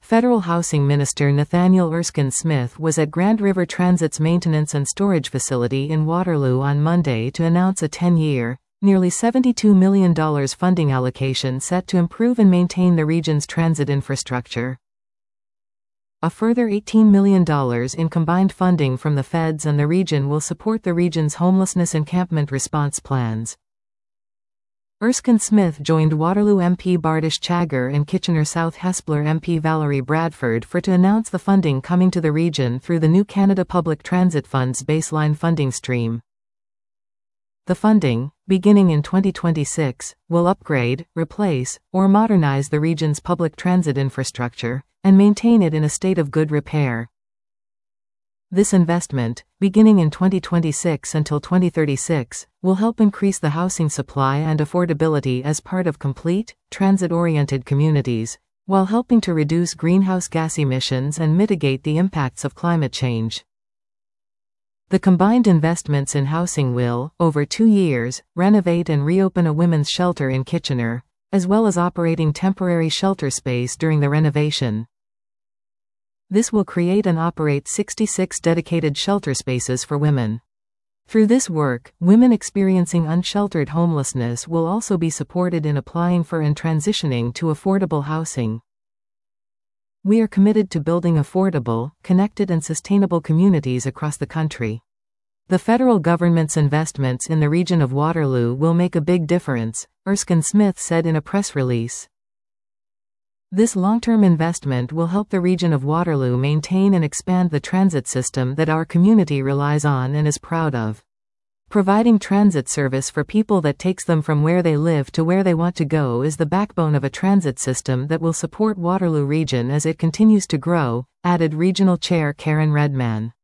Federal Housing Minister Nathaniel Erskine Smith was at Grand River Transit's maintenance and storage facility in Waterloo on Monday to announce a 10-year, nearly $72 million funding allocation set to improve and maintain the region's transit infrastructure. A further $18 million in combined funding from the feds and the region will support the region's homelessness encampment response plans. Erskine Smith joined Waterloo MP Bardish Chagger and Kitchener South Hespeler MP Valerie Bradford to announce the funding coming to the region through the New Canada Public Transit Fund's baseline funding stream. The funding, beginning in 2026, will upgrade, replace, or modernize the region's public transit infrastructure, and maintain it in a state of good repair. This investment, beginning in 2026 until 2036, will help increase the housing supply and affordability as part of complete, transit-oriented communities, while helping to reduce greenhouse gas emissions and mitigate the impacts of climate change. The combined investments in housing will, over 2 years, renovate and reopen a women's shelter in Kitchener, as well as operating temporary shelter space during the renovation. This will create and operate 66 dedicated shelter spaces for women. Through this work, women experiencing unsheltered homelessness will also be supported in applying for and transitioning to affordable housing. We are committed to building affordable, connected and sustainable communities across the country. The federal government's investments in the region of Waterloo will make a big difference, Erskine Smith said in a press release. This long-term investment will help the region of Waterloo maintain and expand the transit system that our community relies on and is proud of. Providing transit service for people that takes them from where they live to where they want to go is the backbone of a transit system that will support Waterloo region as it continues to grow, added Regional Chair Karen Redman.